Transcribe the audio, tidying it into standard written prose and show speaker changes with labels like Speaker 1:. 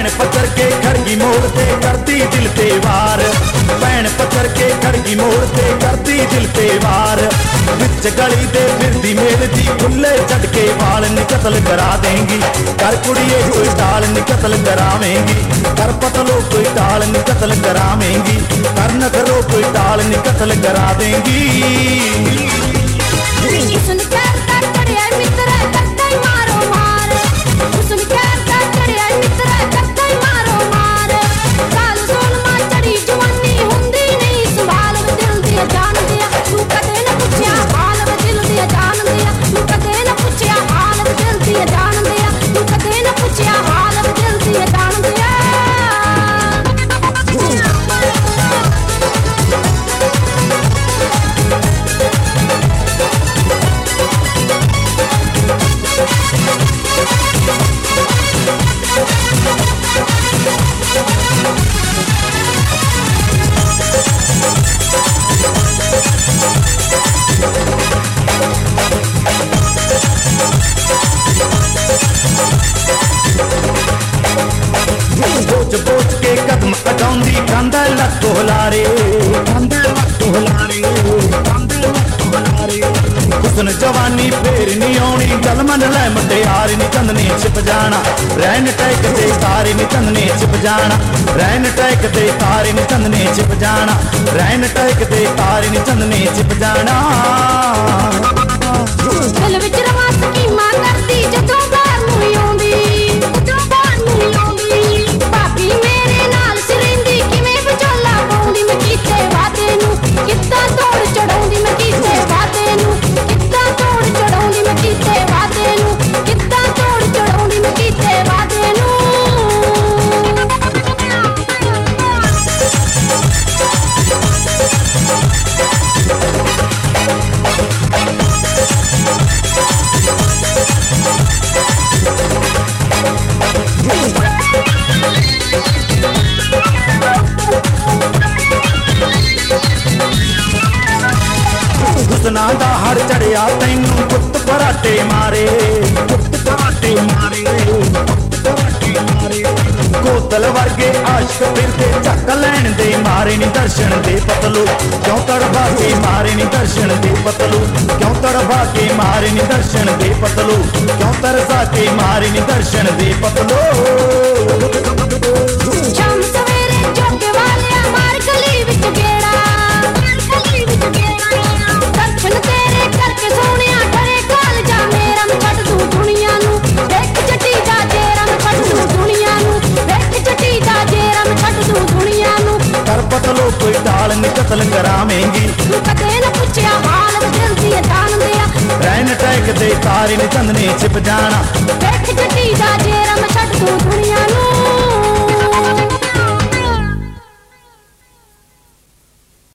Speaker 1: भैन पत्थर के खड़गी मोड़ते करती दिल ते वार भैन पत्थर के खड़गी मोड़ते करती दिल ते वार बिच गली दे फिरदी मेलदी खुले झटके वाल नी कतल करा देंगी कर कुड़िए कोई टाल नी कतल करावेंगी कर पतलो कोई टाल नी कतल करावेंगी कर न करो कोई टाल नी कतल करा देंगी बोच के कदम अटाउंदी कांदा लत्तो हलारे हुसन जवानी फेर नहीं आनी गल मन लै मुटियार नी चंदने छिप जाना रैन टैक दे तारे नी चंदने छिप जाना रैन टैक दे तारे नी चंदने छिप जाना रैन टैक दे तारे नी चंदने छिप जाना
Speaker 2: दिल विच रवा स्कीमां करदी जदों बाहर नहीं आउंदी भाभी मेरे नाल सिरंदी किवें विचोला पाउंदी मैं कीते वादे नूं किद्दां तोड़ चढ़ाउंदी मैं कीते वादे नूं किद्दां तोड़ चढ़ाउंदी मैं कीते वादे नूं किद्दां तोड़ चढ़ाउंदी मैं कीते वादे नूं
Speaker 1: हुसना दा हर चढ़िया तैनू पुत पराटे मारे कोतल वर्गे आशिक फिरदे चक लैन दे मारे नी दर्शन दे पतलू क्यों तड़फा के मारे नी दर्शन दे पतलू क्यों तड़फा के मारे नी दर्शन दे पतलू क्यों तरसा के मारे नी दर्शन दे पतलू
Speaker 2: शाम सवेरे जोके वाले मार गली विच गेड़ा दर्शन तेरे करके सोनिया डरे काल जा मेरा मैं छੱਡ दूं दुनिया नू देख जटी दा जेरा मैं छੱਡ दूं दुनिया नू देख जटी दा जेरा मैं छੱਡ दूं दुनिया नू
Speaker 1: कर पतलो कोई टाल नी कतल करावेंगी
Speaker 2: तू कदे न पुछया हाल दिल दी जान दिया
Speaker 1: रैन टैक दे तारे नी चंदने छिप जाना
Speaker 2: देख जटी दा जेरा मैं छੱਡ दूं दुनिया नू